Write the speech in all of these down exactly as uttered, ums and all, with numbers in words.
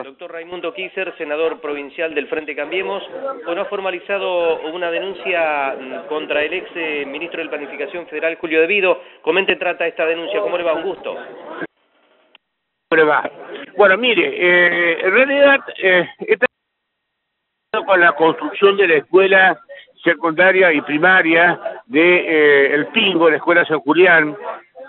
Doctor Raimundo Kiser, senador provincial del Frente Cambiemos, bueno, ha formalizado una denuncia contra el ex eh, ministro de Planificación Federal, Julio De Vido. Comente, trata esta denuncia, ¿cómo le va? Un gusto. Bueno, mire, eh, en realidad eh, está con la construcción de la escuela secundaria y primaria de eh, El Pingo, la escuela San Julián.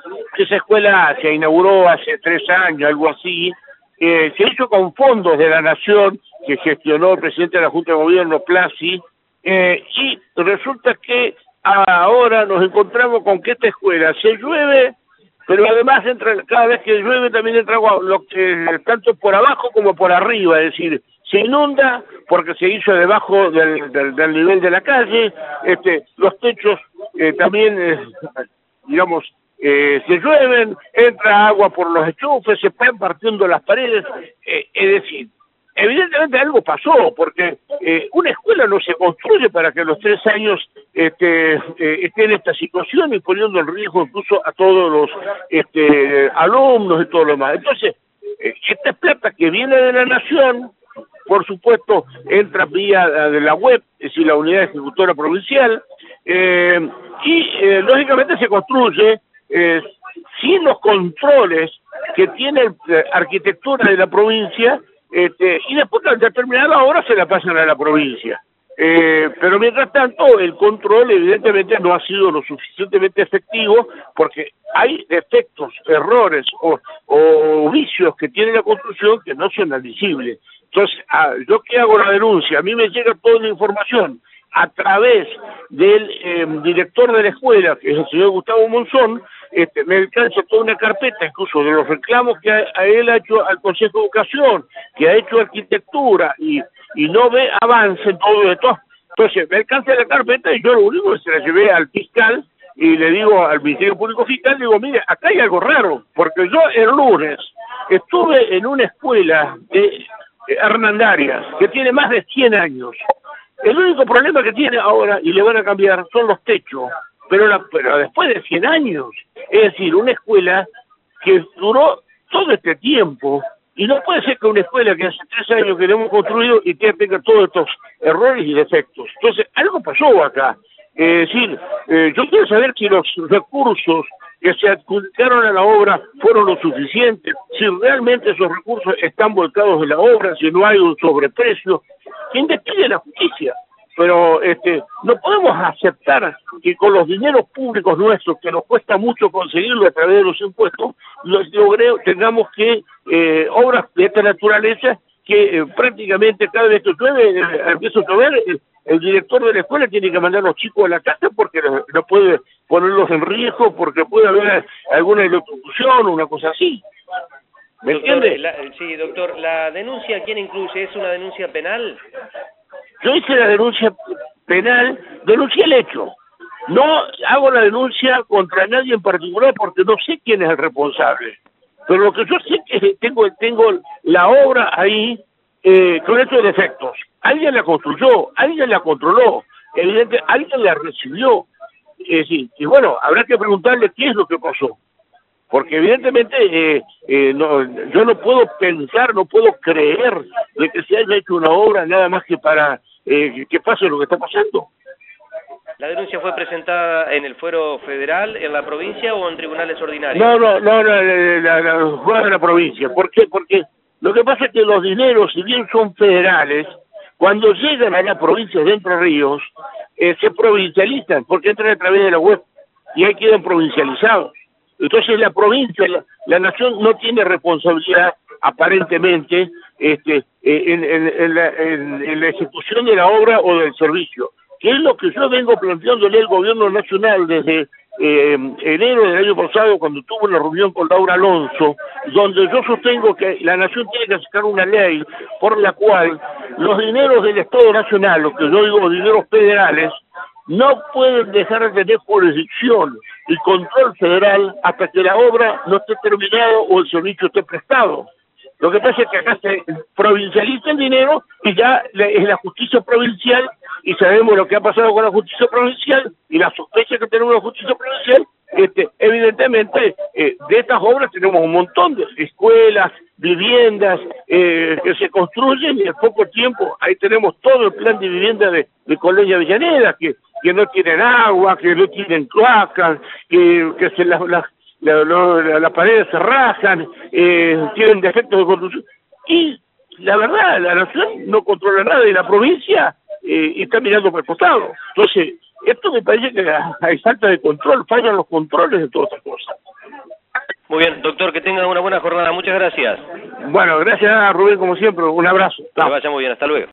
Esa escuela se inauguró hace tres años, algo así. Eh, se hizo con fondos de la Nación que gestionó el presidente de la Junta de Gobierno, Plasi, eh, y resulta que ahora nos encontramos con que esta escuela se llueve, pero además entra, cada vez que llueve también entra agua, lo, eh, tanto por abajo como por arriba, es decir, se inunda porque se hizo debajo del, del, del nivel de la calle, este, los techos eh, también, eh, digamos, Eh, se llueven, entra agua por los enchufes, se están partiendo las paredes, eh, es decir, evidentemente algo pasó, porque eh, una escuela no se construye para que a los tres años este, eh, esté en esta situación y poniendo en riesgo incluso a todos los este, alumnos y todo lo demás. Entonces, eh, esta es plata que viene de la Nación, por supuesto, entra vía de la web, es decir, la unidad ejecutora provincial, eh, y eh, lógicamente se construye Eh, sin los controles que tiene la arquitectura de la provincia, este, y después de terminar la obra se la pasan a la provincia. Eh, pero mientras tanto el control evidentemente no ha sido lo suficientemente efectivo porque hay defectos, errores o, o vicios que tiene la construcción que no son admisibles. Entonces, ah, yo que hago la denuncia, a mí me llega toda la información a través del eh, director de la escuela, que es el señor Gustavo Monzón. Este, me alcanza toda una carpeta, incluso de los reclamos que a, a él ha hecho al Consejo de Educación, que ha hecho Arquitectura, y, y no ve avance en todo esto. Entonces, me alcanza la carpeta y yo lo único que se la llevé al fiscal y le digo al Ministerio Público Fiscal, digo, mire, acá hay algo raro, porque yo el lunes estuve en una escuela de Hernandarias, que tiene más de cien años. El único problema que tiene ahora, y le van a cambiar, son los techos. Pero, la, pero después de cien años, es decir, una escuela que duró todo este tiempo, y no puede ser que una escuela que hace tres años que la hemos construido y que tenga todos estos errores y defectos. Entonces, algo pasó acá. Es decir, eh, yo quiero saber si los recursos que se adjudicaron a la obra fueron lo suficientes, si realmente esos recursos están volcados en la obra, si no hay un sobreprecio. ¿Quién investigue la justicia? Pero este, no podemos aceptar que con los dineros públicos nuestros, que nos cuesta mucho conseguirlo a través de los impuestos, los logre, tengamos que eh, obras de esta naturaleza que eh, prácticamente cada vez que llueve, eh, empieza a llover, el, el director de la escuela tiene que mandar a los chicos a la casa porque no, no puede ponerlos en riesgo, porque puede haber alguna electrocución o una cosa así. ¿Me entiende? La, sí, doctor, ¿la denuncia quién incluye? ¿Es una denuncia penal? Yo hice la denuncia penal, denuncié el hecho. No hago la denuncia contra nadie en particular porque no sé quién es el responsable. Pero lo que yo sé es que tengo, tengo la obra ahí eh, con estos defectos. Alguien la construyó, alguien la controló, evidentemente alguien la recibió. Es decir, y bueno, habrá que preguntarle qué es lo que pasó. Porque evidentemente eh, eh, no, yo no puedo pensar, no puedo creer de que se haya hecho una obra nada más que para eh, que pase lo que está pasando. ¿La denuncia fue presentada en el fuero federal, en la provincia o en tribunales ordinarios? No, no, no, no la, la, la, fue en la provincia. ¿Por qué? Porque lo que pasa es que los dineros, si bien son federales, cuando llegan a la provincia de Entre Ríos, eh, se provincializan, porque entran a través de la web y ahí quedan provincializados. Entonces la provincia, la, la nación no tiene responsabilidad aparentemente este, en, en, en, la, en, en la ejecución de la obra o del servicio, que es lo que yo vengo planteándole al gobierno nacional desde eh, enero del año pasado, cuando tuve una reunión con Laura Alonso, donde yo sostengo que la nación tiene que sacar una ley por la cual los dineros del Estado Nacional, lo que yo digo dineros federales, no pueden dejar de tener jurisdicción y control federal hasta que la obra no esté terminada o el servicio esté prestado. Lo que pasa es que acá se provincializa el dinero y ya es la justicia provincial, y sabemos lo que ha pasado con la justicia provincial y la sospecha que tenemos la justicia provincial, este, evidentemente eh, de estas obras tenemos un montón de escuelas, viviendas eh, que se construyen y en poco tiempo ahí tenemos todo el plan de vivienda de, de Colonia Avellaneda, que, que no tienen agua, que no tienen cloacas, que, que se las, las, la, la, las paredes se rajan, eh, tienen defectos de construcción. Y la verdad, la nación no controla nada y la provincia eh, está mirando por el costado. Entonces, esto me parece que hay falta de control, fallan los controles de todas estas cosas. Muy bien, doctor, que tenga una buena jornada. Muchas gracias. Bueno, gracias Rubén, como siempre. Un abrazo. Que vaya muy bien, hasta luego.